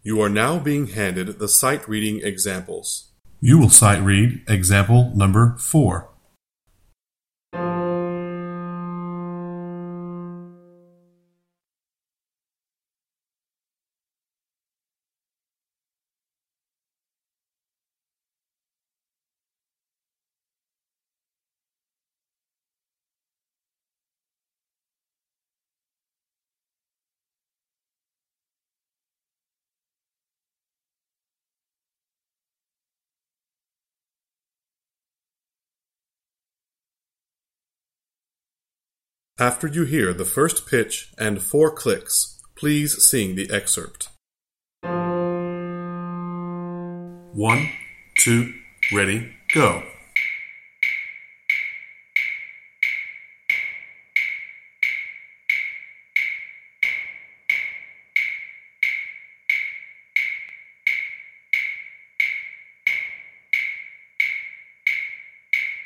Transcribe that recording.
You are now being handed the sight reading examples. You will sight read example number 4. After you hear the first pitch and 4 clicks, please sing the excerpt. 1, 2, ready, go.